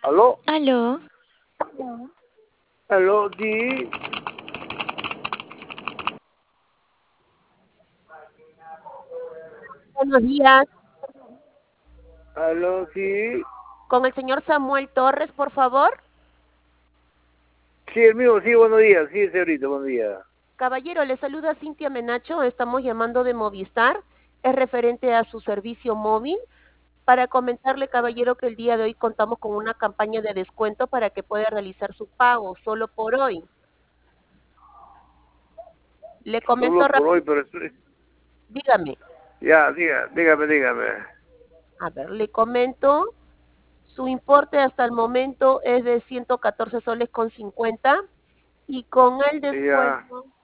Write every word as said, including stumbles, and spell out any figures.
¿Aló? Aló, ¿Aló? Sí. Buenos días, ¿Aló? Sí. con el señor Samuel Torres, por favor. Sí, el mío, sí, buenos días. Sí, señorita, buenos días. Caballero, le saluda Cintia Menacho, estamos llamando de Movistar, es referente a su servicio móvil. Para comentarle, caballero, que el día de hoy contamos con una campaña de descuento para que pueda realizar su pago solo por hoy. Le comento Solo por hoy, rápido, pero estoy... dígame, Ya, diga, dígame, dígame. a ver, le comento, su importe hasta el momento es de ciento catorce soles con cincuenta y con el Ya. descuento